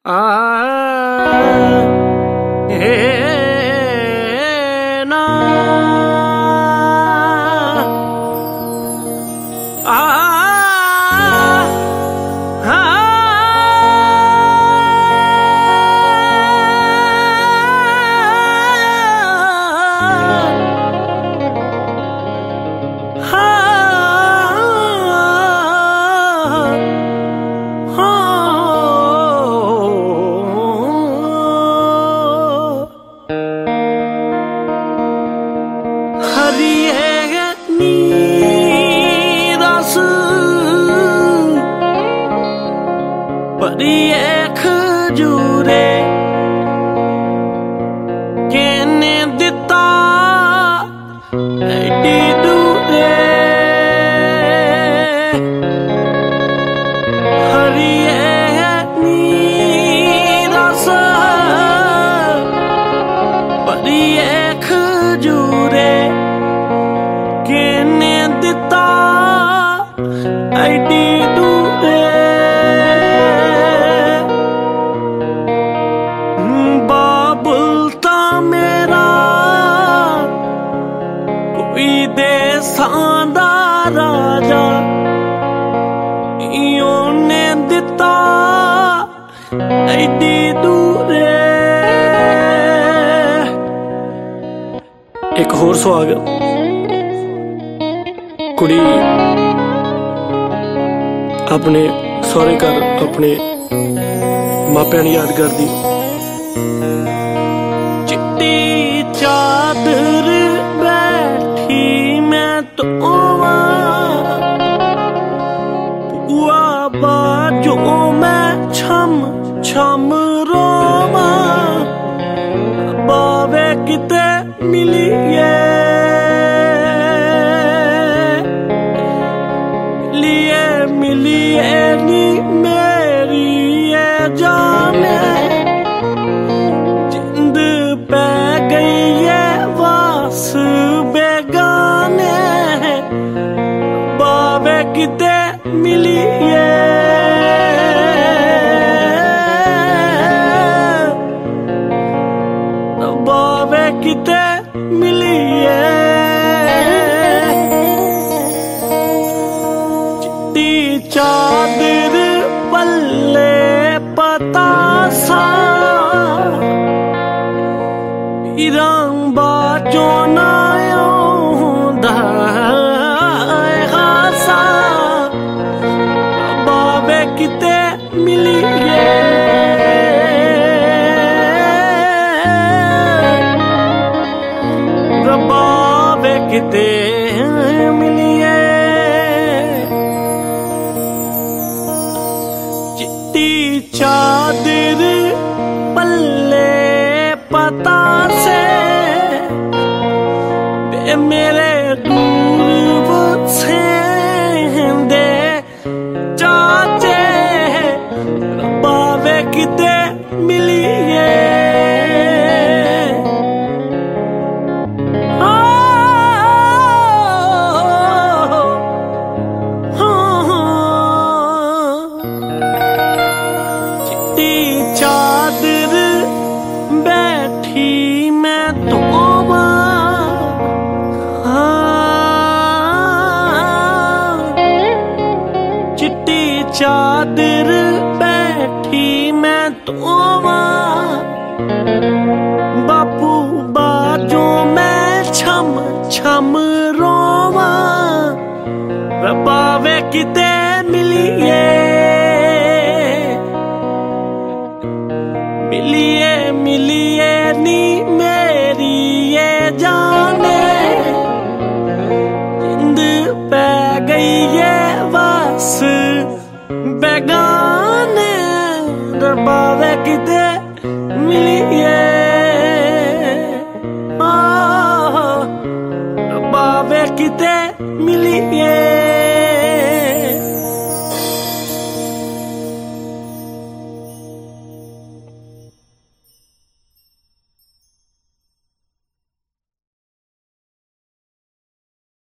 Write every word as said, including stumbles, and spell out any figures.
आ हे ना आ बड़ी खजूरे कहने दिता एडी दूरे हरिए नीरस बड़ी खजूरे कहने दिता एडी दूरे देसां दा राजा इयोने दिता एडी दूरे। एक होर सुहाग कुड़ी अपने सौरे घर अपने मापियां नूं याद करदी। चिट्टी चादर बैठी मैं तो बुआ बाजो मैं छम छम रोवा बावे किते मिलिए मिलिए मिलिए नी मेरी ये जाने जिंद पै गई है वास बेगाने बावे किते मिलिए बावे किते मिलिए चिट्टी चादर पल्ले पतासा रंग बाजो नायो खासा बाबे किते मिलिए बाबे किते मिलिए चिट्टी चादर पल्ले पता से मेरे दूर से दे चाचे बावे किते मिलिए चिट्टी चादर बैठी मैं तो चिट्टी चादर बैठी मैं तो बापू बाजो मैं छम छम रोवा बावे किते मिलिए मिलिए मिलिए नी मेरी ये जाने जिंद पै गई ये वास बेगाने बावे किते मिलिए बावे किते मिलिए।